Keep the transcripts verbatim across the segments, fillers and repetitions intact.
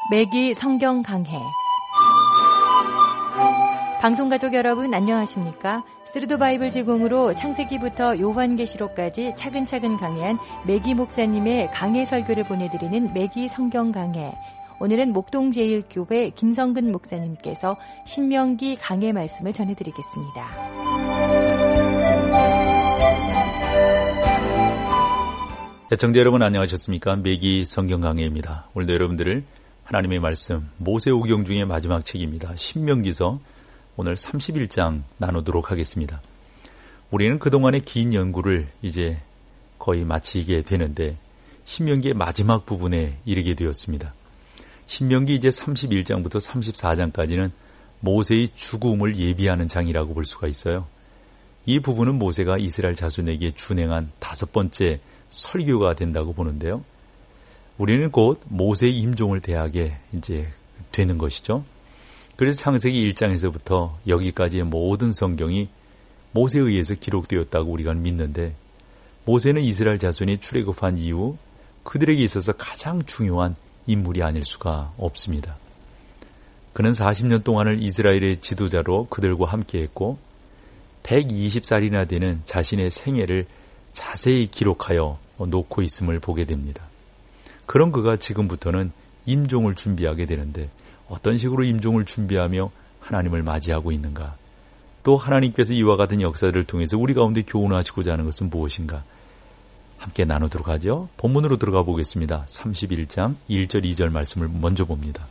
매기 성경 강해. 방송가족 여러분 안녕하십니까? 스루드 바이블 제공으로 창세기부터 요한계시록까지 차근차근 강해한 매기 목사님의 강해 설교를 보내드리는 매기 성경 강해. 오늘은 목동제일교회 김성근 목사님께서 신명기 강해 말씀을 전해드리겠습니다. 시청자 여러분 안녕하셨습니까? 매기 성경 강해입니다. 오늘도 여러분들을 하나님의 말씀 모세오경 중에 마지막 책입니다. 신명기서 오늘 삼십일 장 나누도록 하겠습니다. 우리는 그동안의 긴 연구를 이제 거의 마치게 되는데 신명기의 마지막 부분에 이르게 되었습니다. 신명기 이제 삼십일 장부터 삼십사 장까지는 모세의 죽음을 예비하는 장이라고 볼 수가 있어요. 이 부분은 모세가 이스라엘 자손에게 준행한 다섯 번째 설교가 된다고 보는데요. 우리는 곧 모세의 임종을 대하게 이제 되는 것이죠. 그래서 창세기 일 장에서부터 여기까지의 모든 성경이 모세에 의해서 기록되었다고 우리가 믿는데, 모세는 이스라엘 자손이 출애굽한 이후 그들에게 있어서 가장 중요한 인물이 아닐 수가 없습니다. 그는 사십 년 동안을 이스라엘의 지도자로 그들과 함께했고 백이십 살이나 되는 자신의 생애를 자세히 기록하여 놓고 있음을 보게 됩니다. 그런 그가 지금부터는 임종을 준비하게 되는데, 어떤 식으로 임종을 준비하며 하나님을 맞이하고 있는가? 또 하나님께서 이와 같은 역사들을 통해서 우리 가운데 교훈하시고자 하는 것은 무엇인가? 함께 나누도록 하죠. 본문으로 들어가 보겠습니다. 삼십일 장 일 절 이 절 말씀을 먼저 봅니다.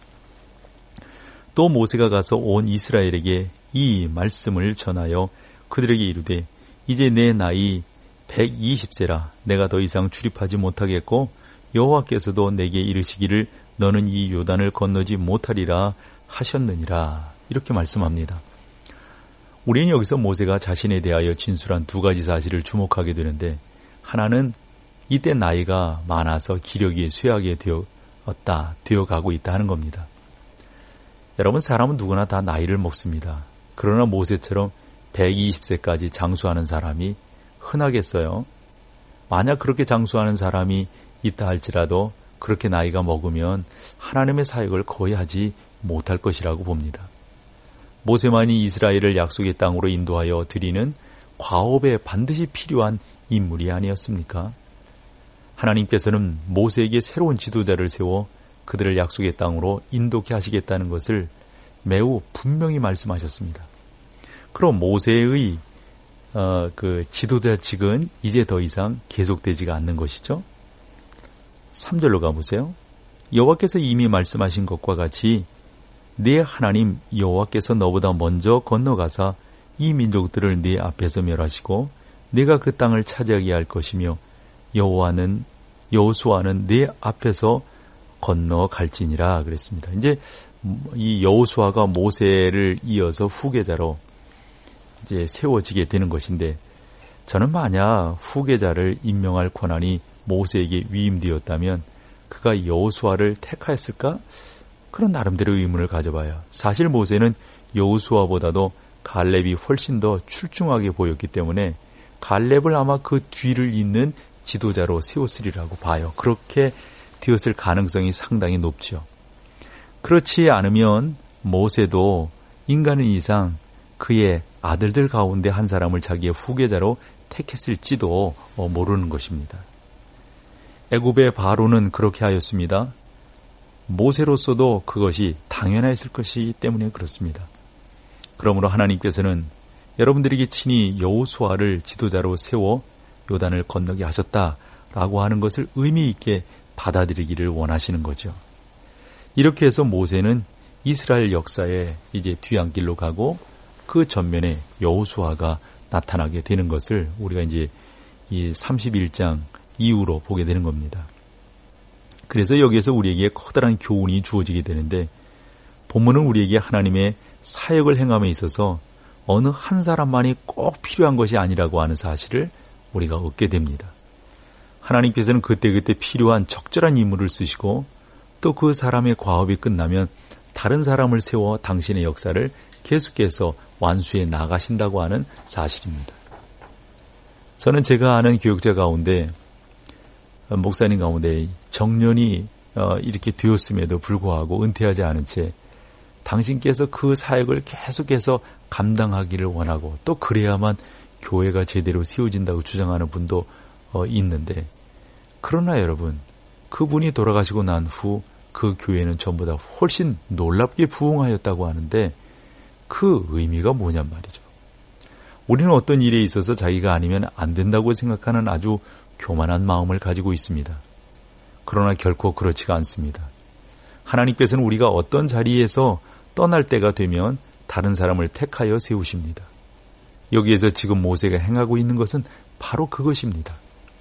또 모세가 가서 온 이스라엘에게 이 말씀을 전하여 그들에게 이르되, 이제 내 나이 백이십 세라 내가 더 이상 출입하지 못하겠고 여호와께서도 내게 이르시기를 너는 이 요단을 건너지 못하리라 하셨느니라. 이렇게 말씀합니다. 우리는 여기서 모세가 자신에 대하여 진술한 두 가지 사실을 주목하게 되는데, 하나는 이때 나이가 많아서 기력이 쇠하게 되었다, 되어가고 있다 하는 겁니다. 여러분, 사람은 누구나 다 나이를 먹습니다. 그러나 모세처럼 백이십 세까지 장수하는 사람이 흔하겠어요? 만약 그렇게 장수하는 사람이 있다 할지라도 그렇게 나이가 먹으면 하나님의 사역을 거의 하지 못할 것이라고 봅니다. 모세만이 이스라엘을 약속의 땅으로 인도하여 드리는 과업에 반드시 필요한 인물이 아니었습니까? 하나님께서는 모세에게 새로운 지도자를 세워 그들을 약속의 땅으로 인도케 하시겠다는 것을 매우 분명히 말씀하셨습니다. 그럼 모세의 어, 그 지도자직은 이제 더 이상 계속되지가 않는 것이죠. 삼 절로 가보세요. 여호와께서 이미 말씀하신 것과 같이 네 하나님 여호와께서 너보다 먼저 건너가사 이 민족들을 네 앞에서 멸하시고 네가 그 땅을 차지하게 할 것이며 여호와는 여호수아는 네 앞에서 건너갈지니라 그랬습니다. 이제 이 여호수아가 모세를 이어서 후계자로 이제 세워지게 되는 것인데, 저는 만약 후계자를 임명할 권한이 모세에게 위임되었다면 그가 여호수아를 택하였을까? 그런 나름대로 의문을 가져봐요. 사실 모세는 여호수아보다도 갈렙이 훨씬 더 출중하게 보였기 때문에 갈렙을 아마 그 뒤를 잇는 지도자로 세웠으리라고 봐요. 그렇게 되었을 가능성이 상당히 높죠. 그렇지 않으면 모세도 인간인 이상 그의 아들들 가운데 한 사람을 자기의 후계자로 택했을지도 모르는 것입니다. 애굽의 바로는 그렇게 하였습니다. 모세로서도 그것이 당연했을 것이기 때문에 그렇습니다. 그러므로 하나님께서는 여러분들에게 친히 여호수아를 지도자로 세워 요단을 건너게 하셨다라고 하는 것을 의미 있게 받아들이기를 원하시는 거죠. 이렇게 해서 모세는 이스라엘 역사에 이제 뒤안길로 가고 그 전면에 여호수아가 나타나게 되는 것을 우리가 이제 이 삼십일 장 이후로 보게 되는 겁니다. 그래서 여기에서 우리에게 커다란 교훈이 주어지게 되는데, 본문은 우리에게 하나님의 사역을 행함에 있어서 어느 한 사람만이 꼭 필요한 것이 아니라고 하는 사실을 우리가 얻게 됩니다. 하나님께서는 그때그때 필요한 적절한 인물을 쓰시고 또 그 사람의 과업이 끝나면 다른 사람을 세워 당신의 역사를 계속해서 완수해 나가신다고 하는 사실입니다. 저는 제가 아는 교육자 가운데, 목사님 가운데 정년이 어, 이렇게 되었음에도 불구하고 은퇴하지 않은 채 당신께서 그 사역을 계속해서 감당하기를 원하고 또 그래야만 교회가 제대로 세워진다고 주장하는 분도 어, 있는데, 그러나 여러분, 그분이 돌아가시고 난 후 그 교회는 전보다 훨씬 놀랍게 부흥하였다고 하는데 그 의미가 뭐냔 말이죠. 우리는 어떤 일에 있어서 자기가 아니면 안 된다고 생각하는 아주 교만한 마음을 가지고 있습니다. 그러나 결코 그렇지가 않습니다. 하나님께서는 우리가 어떤 자리에서 떠날 때가 되면 다른 사람을 택하여 세우십니다. 여기에서 지금 모세가 행하고 있는 것은 바로 그것입니다.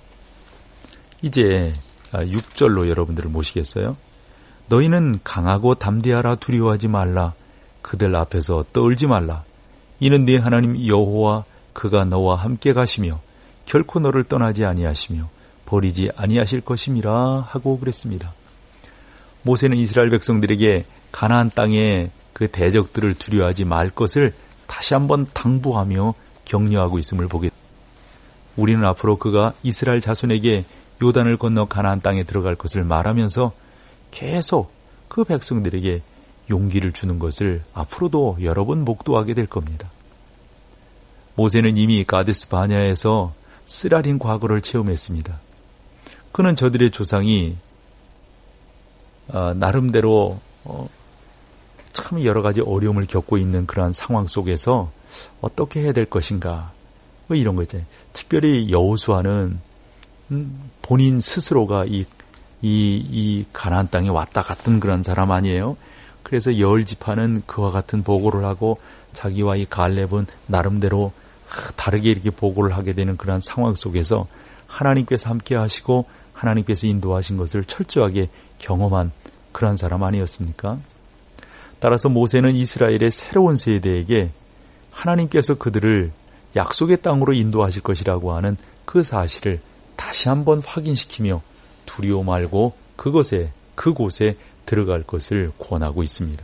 이제 육 절로 여러분들을 모시겠어요? 너희는 강하고 담대하라. 두려워하지 말라. 그들 앞에서 떨지 말라. 이는 네 하나님 여호와 그가 너와 함께 가시며 결코 너를 떠나지 아니하시며 버리지 아니하실 것임이라 하고 그랬습니다. 모세는 이스라엘 백성들에게 가나안 땅의 그 대적들을 두려워하지 말 것을 다시 한번 당부하며 격려하고 있음을 보게 됩니다. 우리는 앞으로 그가 이스라엘 자손에게 요단을 건너 가나안 땅에 들어갈 것을 말하면서 계속 그 백성들에게 용기를 주는 것을 앞으로도 여러 번 목도하게 될 겁니다. 모세는 이미 가데스 바냐에서 쓰라린 과거를 체험했습니다. 그는 저들의 조상이 어, 나름대로 어, 참 여러 가지 어려움을 겪고 있는 그러한 상황 속에서 어떻게 해야 될 것인가, 뭐 이런 거 있잖아요. 특별히 여호수아는 음, 본인 스스로가 이 이, 이 가나안 땅에 왔다 갔던 그런 사람 아니에요. 그래서 열 지파는 그와 같은 보고를 하고 자기와 이 갈렙은 나름대로 다르게 이렇게 보고를 하게 되는 그런 상황 속에서 하나님께서 함께 하시고 하나님께서 인도하신 것을 철저하게 경험한 그런 사람 아니었습니까? 따라서 모세는 이스라엘의 새로운 세대에게 하나님께서 그들을 약속의 땅으로 인도하실 것이라고 하는 그 사실을 다시 한번 확인시키며 두려워 말고 그것에, 그곳에 들어갈 것을 권하고 있습니다.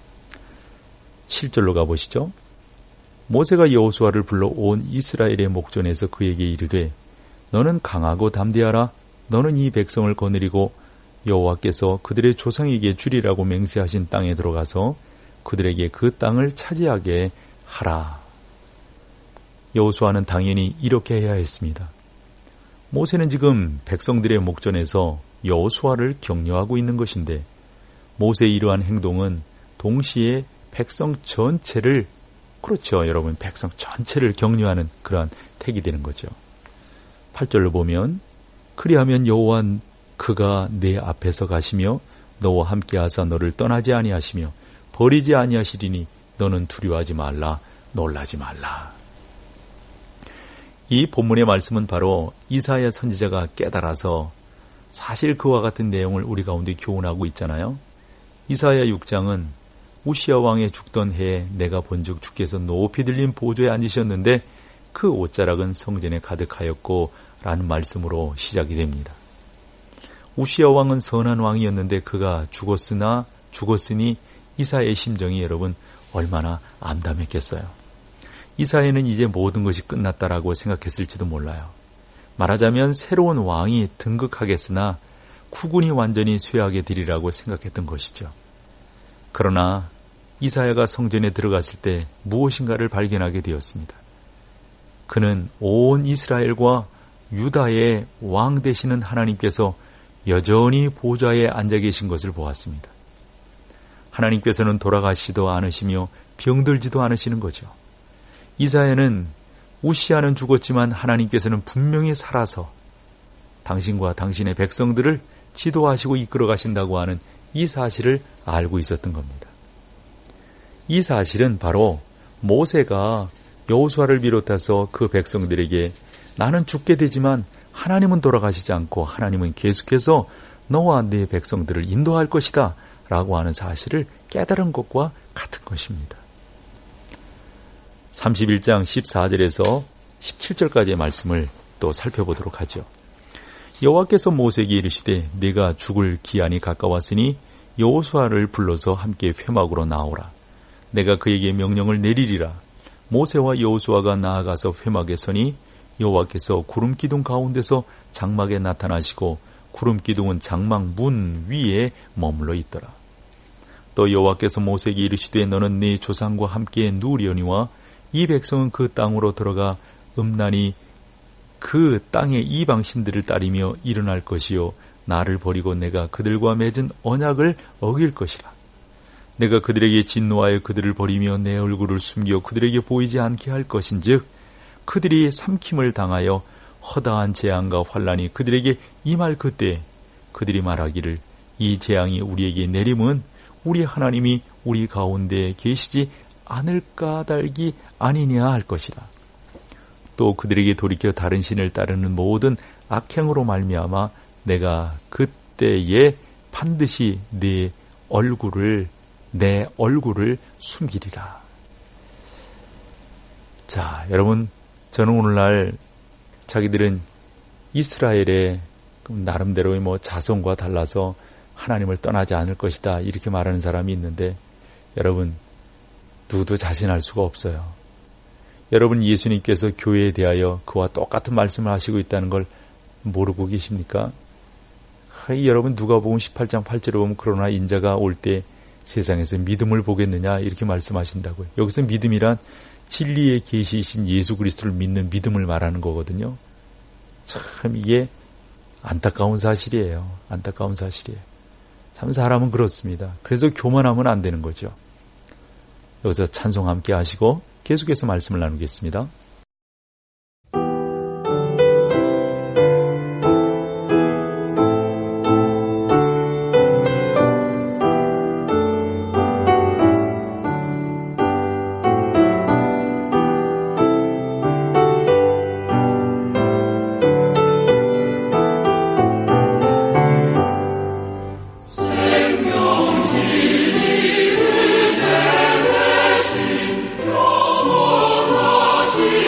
칠 절로 가보시죠. 모세가 여호수아를 불러 온 이스라엘의 목전에서 그에게 이르되 너는 강하고 담대하라. 너는 이 백성을 거느리고 여호와께서 그들의 조상에게 주리라고 맹세하신 땅에 들어가서 그들에게 그 땅을 차지하게 하라. 여호수아는 당연히 이렇게 해야 했습니다. 모세는 지금 백성들의 목전에서 여호수아를 격려하고 있는 것인데 모세의 이러한 행동은 동시에 백성 전체를, 그렇죠 여러분, 백성 전체를 격려하는 그러한 택이 되는 거죠. 팔 절로 보면 그리하면 여호와 그가 내 앞에서 가시며 너와 함께하사 너를 떠나지 아니하시며 버리지 아니하시리니 너는 두려워하지 말라. 놀라지 말라. 이 본문의 말씀은 바로 이사야 선지자가 깨달아서 사실 그와 같은 내용을 우리 가운데 교훈하고 있잖아요. 이사야 육 장은 우시야 왕의 죽던 해에 내가 본즉 주께서 높이 들린 보좌에 앉으셨는데 그 옷자락은 성전에 가득하였고 라는 말씀으로 시작이 됩니다. 우시야 왕은 선한 왕이었는데 그가 죽었으나 죽었으니 이사야의 심정이 여러분 얼마나 암담했겠어요. 이사야는 이제 모든 것이 끝났다라고 생각했을지도 몰라요. 말하자면 새로운 왕이 등극하겠으나 국군이 완전히 쇠하게 되리라고 생각했던 것이죠. 그러나 이사야가 성전에 들어갔을 때 무엇인가를 발견하게 되었습니다. 그는 온 이스라엘과 유다의 왕 되시는 하나님께서 여전히 보좌에 앉아 계신 것을 보았습니다. 하나님께서는 돌아가시지도 않으시며 병들지도 않으시는 거죠. 이사야는 우시아는 죽었지만 하나님께서는 분명히 살아서 당신과 당신의 백성들을 지도하시고 이끌어 가신다고 하는 이 사실을 알고 있었던 겁니다. 이 사실은 바로 모세가 여호수아를 비롯해서 그 백성들에게 나는 죽게 되지만 하나님은 돌아가시지 않고 하나님은 계속해서 너와 네 백성들을 인도할 것이다 라고 하는 사실을 깨달은 것과 같은 것입니다. 삼십일 장 십사 절에서 십칠 절까지의 말씀을 또 살펴보도록 하죠. 여호와께서 모세에게 이르시되 네가 죽을 기한이 가까웠으니 여호수아를 불러서 함께 회막으로 나오라. 내가 그에게 명령을 내리리라. 모세와 여호수아가 나아가서 회막에 서니 여호와께서 구름 기둥 가운데서 장막에 나타나시고 구름 기둥은 장막 문 위에 머물러 있더라. 또 여호와께서 모세에게 이르시되 너는 네 조상과 함께 누우려니와 이 백성은 그 땅으로 들어가 음란히 그 땅의 이방신들을 따르며 일어날 것이요 나를 버리고 내가 그들과 맺은 언약을 어길 것이라. 내가 그들에게 진노하여 그들을 버리며 내 얼굴을 숨겨 그들에게 보이지 않게 할 것인즉 그들이 삼킴을 당하여 허다한 재앙과 환란이 그들에게 임할 그때 그들이 말하기를 이 재앙이 우리에게 내림은 우리 하나님이 우리 가운데 계시지 않을까 달기 아니냐 할 것이라. 또 그들에게 돌이켜 다른 신을 따르는 모든 악행으로 말미암아 내가 그때에 반드시 네 얼굴을 내 얼굴을 숨기리라. 자, 여러분, 저는 오늘날 자기들은 이스라엘의 나름대로의 뭐 자손과 달라서 하나님을 떠나지 않을 것이다 이렇게 말하는 사람이 있는데 여러분 누구도 자신할 수가 없어요. 여러분 예수님께서 교회에 대하여 그와 똑같은 말씀을 하시고 있다는 걸 모르고 계십니까? 하이, 여러분 누가복음 십팔 장 팔 절에 보면 그러나 인자가 올 때 세상에서 믿음을 보겠느냐 이렇게 말씀하신다고요. 여기서 믿음이란 진리의 계시이신 예수 그리스도를 믿는 믿음을 말하는 거거든요. 참 이게 안타까운 사실이에요. 안타까운 사실이에요. 참 사람은 그렇습니다. 그래서 교만하면 안 되는 거죠. 여기서 찬송 함께 하시고 계속해서 말씀을 나누겠습니다. 진리 은혜 되신 영원하신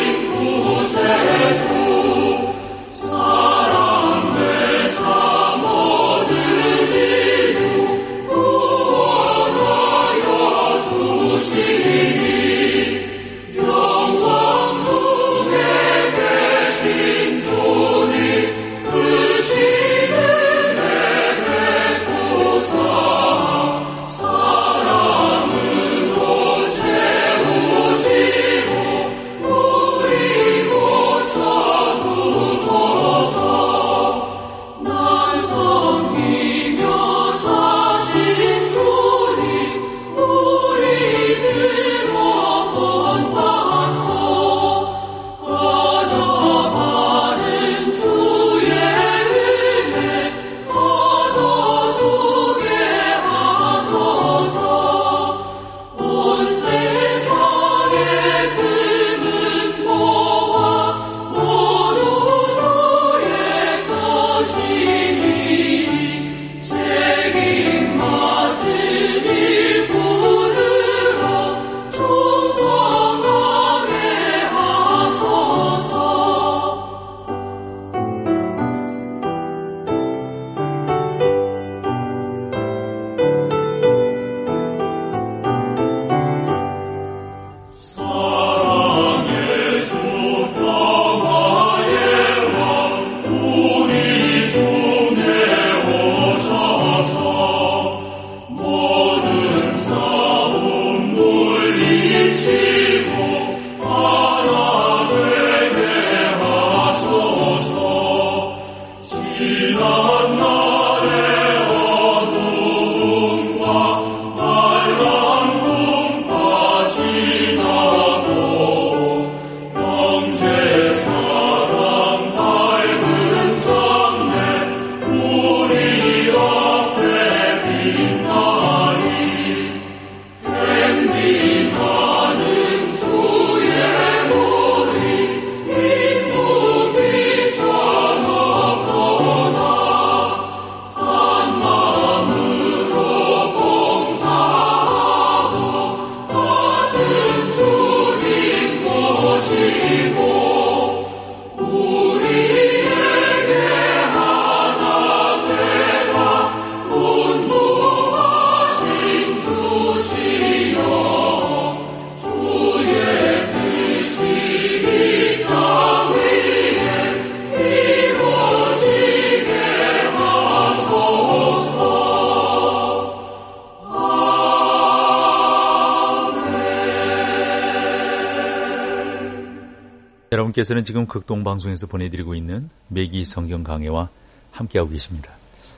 여러분께서는 지금 극동방송에서 보내드리고 있는 매기 성경 강해와 함께하고 계십니다.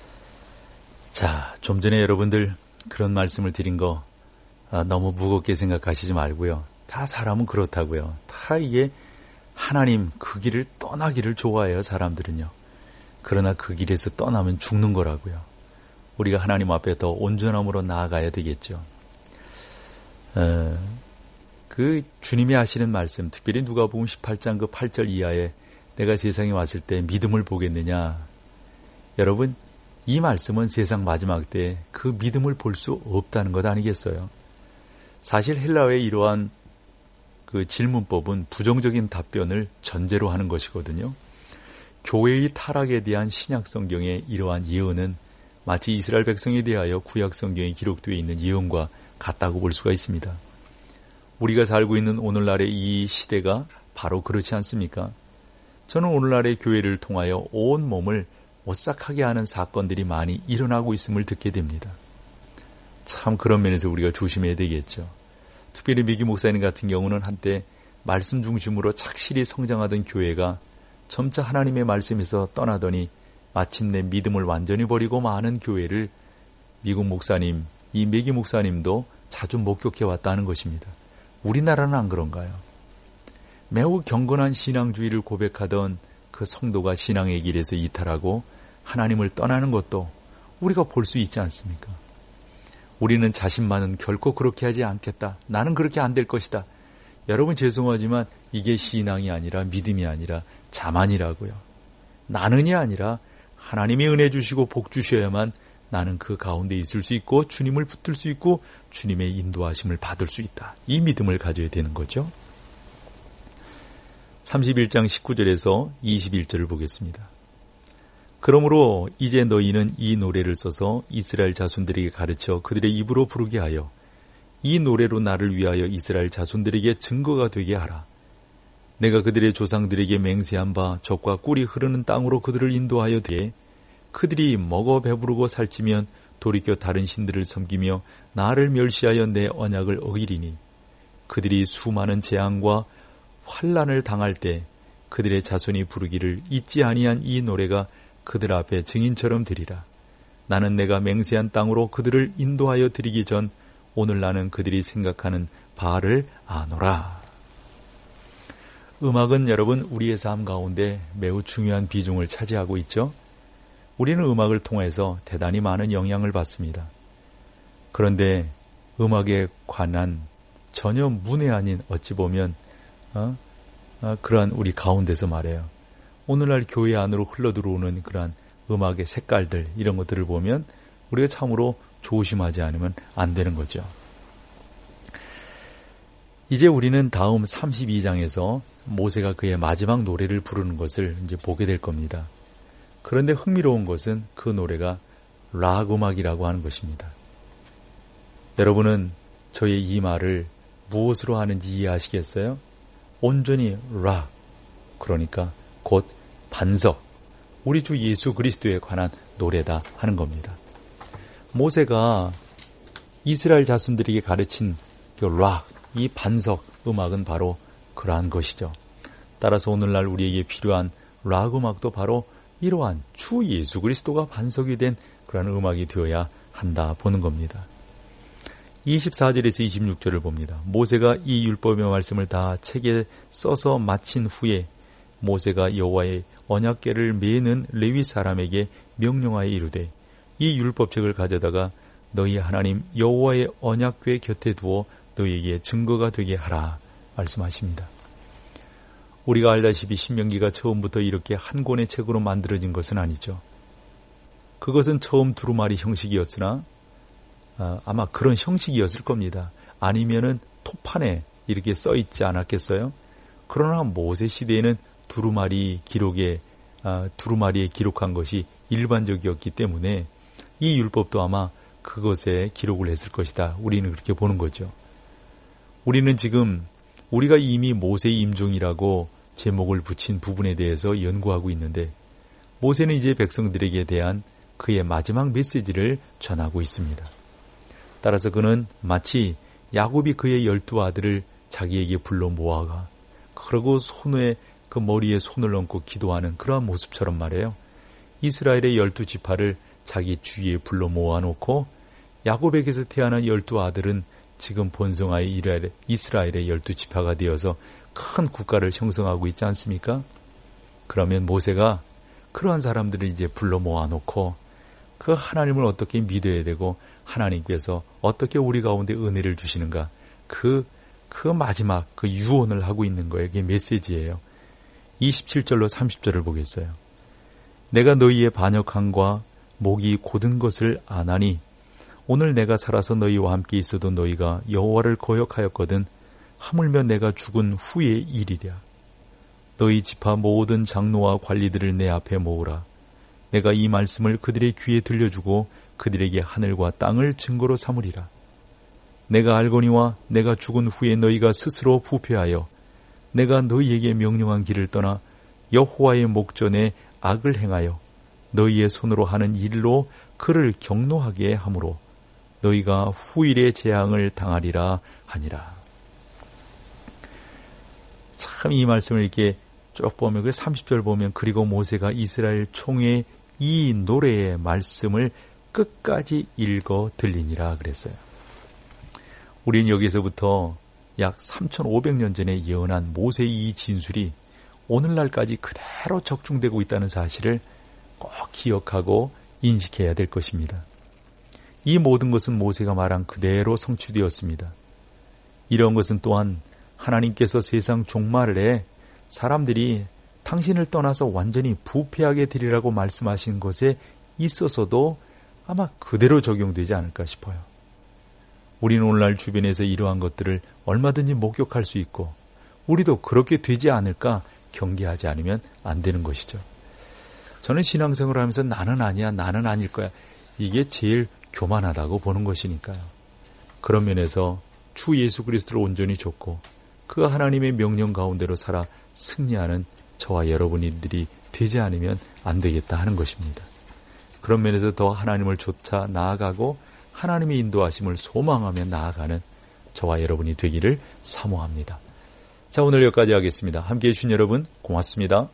자, 좀 전에 여러분들 그런 말씀을 드린 거 아, 너무 무겁게 생각하시지 말고요. 다 사람은 그렇다고요. 다 이게 하나님 그 길을 떠나기를 좋아해요, 사람들은요. 그러나 그 길에서 떠나면 죽는 거라고요. 우리가 하나님 앞에 더 온전함으로 나아가야 되겠죠. 어, 그 주님이 하시는 말씀, 특별히 누가복음 십팔 장 그 팔 절 이하에 내가 세상에 왔을 때 믿음을 보겠느냐. 여러분, 이 말씀은 세상 마지막 때 그 믿음을 볼 수 없다는 것 아니겠어요? 사실 헬라어의 이러한 그 질문법은 부정적인 답변을 전제로 하는 것이거든요. 교회의 타락에 대한 신약 성경의 이러한 예언은 마치 이스라엘 백성에 대하여 구약 성경에 기록되어 있는 예언과 같다고 볼 수가 있습니다. 우리가 살고 있는 오늘날의 이 시대가 바로 그렇지 않습니까? 저는 오늘날의 교회를 통하여 온 몸을 오싹하게 하는 사건들이 많이 일어나고 있음을 듣게 됩니다. 참 그런 면에서 우리가 조심해야 되겠죠. 특별히 미기 목사님 같은 경우는 한때 말씀 중심으로 착실히 성장하던 교회가 점차 하나님의 말씀에서 떠나더니 마침내 믿음을 완전히 버리고 많은 교회를 미국 목사님, 이 미기 목사님도 자주 목격해 왔다는 것입니다. 우리나라는 안 그런가요? 매우 경건한 신앙주의를 고백하던 그 성도가 신앙의 길에서 이탈하고 하나님을 떠나는 것도 우리가 볼 수 있지 않습니까? 우리는 자신만은 결코 그렇게 하지 않겠다. 나는 그렇게 안 될 것이다. 여러분 죄송하지만 이게 신앙이 아니라 믿음이 아니라 자만이라고요. 나는이 아니라 하나님이 은혜 주시고 복 주셔야만 나는 그 가운데 있을 수 있고 주님을 붙들 수 있고 주님의 인도하심을 받을 수 있다. 이 믿음을 가져야 되는 거죠. 삼십일 장 십구 절에서 이십일 절을 보겠습니다. 그러므로 이제 너희는 이 노래를 써서 이스라엘 자손들에게 가르쳐 그들의 입으로 부르게 하여 이 노래로 나를 위하여 이스라엘 자손들에게 증거가 되게 하라. 내가 그들의 조상들에게 맹세한 바 젖과 꿀이 흐르는 땅으로 그들을 인도하여 되게 그들이 먹어 배부르고 살찌면 돌이켜 다른 신들을 섬기며 나를 멸시하여 내 언약을 어기리니 그들이 수많은 재앙과 환난을 당할 때 그들의 자손이 부르기를 잊지 아니한 이 노래가 그들 앞에 증인처럼 드리라. 나는 내가 맹세한 땅으로 그들을 인도하여 드리기 전 오늘 나는 그들이 생각하는 바를 아노라. 음악은 여러분 우리의 삶 가운데 매우 중요한 비중을 차지하고 있죠. 우리는 음악을 통해서 대단히 많은 영향을 받습니다. 그런데 음악에 관한 전혀 문외 아닌 어찌 보면 어? 어, 그러한 우리 가운데서 말해요. 오늘날 교회 안으로 흘러들어오는 그러한 음악의 색깔들 이런 것들을 보면 우리가 참으로 조심하지 않으면 안 되는 거죠. 이제 우리는 다음 삼십이 장에서 모세가 그의 마지막 노래를 부르는 것을 이제 보게 될 겁니다. 그런데 흥미로운 것은 그 노래가 락 음악이라고 하는 것입니다. 여러분은 저의 이 말을 무엇으로 하는지 이해하시겠어요? 온전히 락, 그러니까 곧 반석, 우리 주 예수 그리스도에 관한 노래다 하는 겁니다. 모세가 이스라엘 자손들에게 가르친 그 락, 이 반석 음악은 바로 그러한 것이죠. 따라서 오늘날 우리에게 필요한 락 음악도 바로 이러한 주 예수 그리스도가 반석이 된 그러한 음악이 되어야 한다 보는 겁니다. 이십사 절에서 이십육 절을 봅니다. 모세가 이 율법의 말씀을 다 책에 써서 마친 후에 모세가 여호와의 언약궤를 메는 레위 사람에게 명령하여 이르되 이 율법책을 가져다가 너희 하나님 여호와의 언약궤 곁에 두어 너희에게 증거가 되게 하라 말씀하십니다. 우리가 알다시피 신명기가 처음부터 이렇게 한 권의 책으로 만들어진 것은 아니죠. 그것은 처음 두루마리 형식이었으나 아, 아마 그런 형식이었을 겁니다. 아니면은 토판에 이렇게 써 있지 않았겠어요? 그러나 모세 시대에는 두루마리 기록에 아, 두루마리에 기록한 것이 일반적이었기 때문에 이 율법도 아마 그것에 기록을 했을 것이다. 우리는 그렇게 보는 거죠. 우리는 지금 우리가 이미 모세의 임종이라고 제목을 붙인 부분에 대해서 연구하고 있는데 모세는 이제 백성들에게 대한 그의 마지막 메시지를 전하고 있습니다. 따라서 그는 마치 야곱이 그의 열두 아들을 자기에게 불러 모아가 그러고 손에 그 머리에 손을 얹고 기도하는 그러한 모습처럼 말이에요. 이스라엘의 열두 지파를 자기 주위에 불러 모아놓고 야곱에게서 태어난 열두 아들은 지금 본성하의 이스라엘의 열두 지파가 되어서 큰 국가를 형성하고 있지 않습니까? 그러면 모세가 그러한 사람들을 이제 불러 모아놓고 그 하나님을 어떻게 믿어야 되고 하나님께서 어떻게 우리 가운데 은혜를 주시는가 그, 그 마지막 그 유언을 하고 있는 거예요. 그게 메시지예요. 이십칠 절로 삼십 절을 보겠어요. 내가 너희의 반역함과 목이 곧은 것을 아나니 오늘 내가 살아서 너희와 함께 있어도 너희가 여호와를 거역하였거든 하물며 내가 죽은 후의 일이랴. 너희 지파 모든 장로와 관리들을 내 앞에 모으라. 내가 이 말씀을 그들의 귀에 들려주고 그들에게 하늘과 땅을 증거로 삼으리라. 내가 알거니와 내가 죽은 후에 너희가 스스로 부패하여 내가 너희에게 명령한 길을 떠나 여호와의 목전에 악을 행하여 너희의 손으로 하는 일로 그를 경노하게 하므로 너희가 후일의 재앙을 당하리라 하니라. 참 이 말씀을 이렇게 쭉 보면 그 삼십 절 보면 그리고 모세가 이스라엘 총회 이 노래의 말씀을 끝까지 읽어 들리니라 그랬어요. 우린 여기서부터 약 삼천오백 년 전에 예언한 모세의 이 진술이 오늘날까지 그대로 적중되고 있다는 사실을 꼭 기억하고 인식해야 될 것입니다. 이 모든 것은 모세가 말한 그대로 성취되었습니다. 이런 것은 또한 하나님께서 세상 종말에 사람들이 당신을 떠나서 완전히 부패하게 되리라고 말씀하신 것에 있어서도 아마 그대로 적용되지 않을까 싶어요. 우리는 오늘날 주변에서 이러한 것들을 얼마든지 목격할 수 있고 우리도 그렇게 되지 않을까 경계하지 않으면 안 되는 것이죠. 저는 신앙생활을 하면서 나는 아니야, 나는 아닐 거야. 이게 제일 교만하다고 보는 것이니까요. 그런 면에서 주 예수 그리스도를 온전히 좇고 그 하나님의 명령 가운데로 살아 승리하는 저와 여러분들이 되지 않으면 안 되겠다 하는 것입니다. 그런 면에서 더 하나님을 쫓아 나아가고 하나님의 인도하심을 소망하며 나아가는 저와 여러분이 되기를 사모합니다. 자, 오늘 여기까지 하겠습니다. 함께해 주신 여러분 고맙습니다.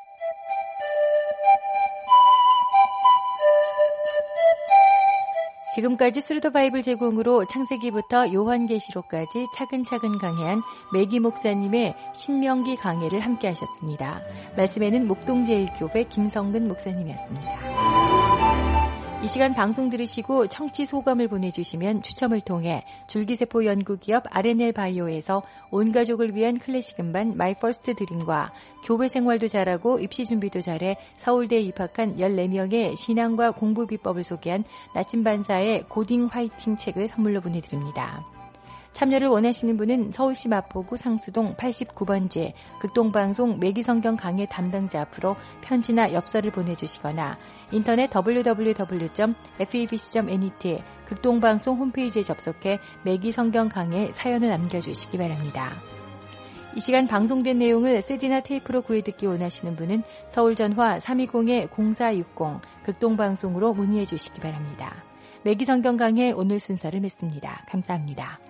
지금까지 스루더 바이블 제공으로 창세기부터 요한계시록까지 차근차근 강해한 매기 목사님의 신명기 강해를 함께 하셨습니다. 말씀에는 목동제일교회 김성근 목사님이었습니다. 이 시간 방송 들으시고 청취 소감을 보내주시면 추첨을 통해 줄기세포 연구기업 알엔엘 바이오에서 온 가족을 위한 클래식 음반 마이 퍼스트 드림과 교회 생활도 잘하고 입시 준비도 잘해 서울대에 입학한 열네 명의 신앙과 공부 비법을 소개한 나침반사의 고딩 화이팅 책을 선물로 보내드립니다. 참여를 원하시는 분은 서울시 마포구 상수동 팔십구 번지 극동방송 매기성경 강해 담당자 앞으로 편지나 엽서를 보내주시거나 인터넷 더블유 더블유 더블유 점 에프이비씨 점 엔이티 극동방송 홈페이지에 접속해 매기성경 강해 사연을 남겨주시기 바랍니다. 이 시간 방송된 내용을 씨디나 테이프로 구해듣기 원하시는 분은 서울전화 삼이공 공사육공 극동방송으로 문의해 주시기 바랍니다. 매기성경 강해 오늘 순서를 맺습니다. 감사합니다.